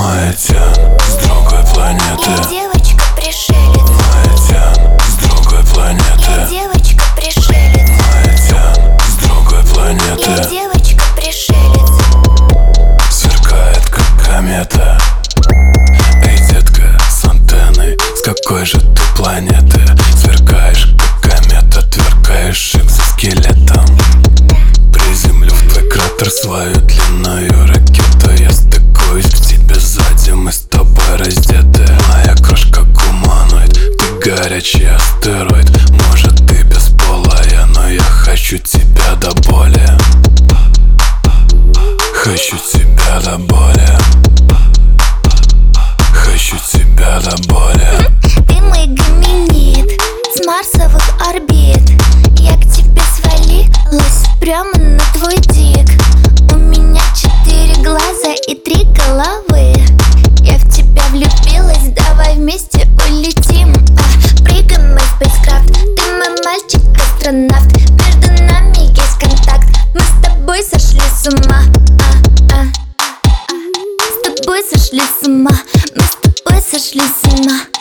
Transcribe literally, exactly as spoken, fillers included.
Моя тень с другой планеты. Я девочка-пришелец. Моя тень с другой планеты. Я девочка-пришелец. Моя тень с другой Я планеты. девочка-пришелец. Сверкает как комета. Эй, детка, с антенной, с какой же ты планеты? Сверкаешь как комета, тверкаешь экзоскелетом. Приземлю в твой кратер свою длинную ракету. Я стыкуюсь к тебе сзади, мы с тобой раздеты. Моя крошка гуманоид, ты горячий астероид. Может, ты бесполая, но я хочу тебя до боли. Хочу тебя до боли. Хочу тебя до боли. Ты мой гоминид с марсовых орбит. Я к тебе свалилась прямо на твой дик. У меня четыре глаза и три головы. Я в тебя влюбилась, давай вместе улетим. а, Прыгай, мой спейскрафт. Ты мой мальчик-астронавт. Между нами есть контакт. Мы с тобой сошли с ума. а, а, а. С тобой сошли с ума. Мы с тобой сошли с ума.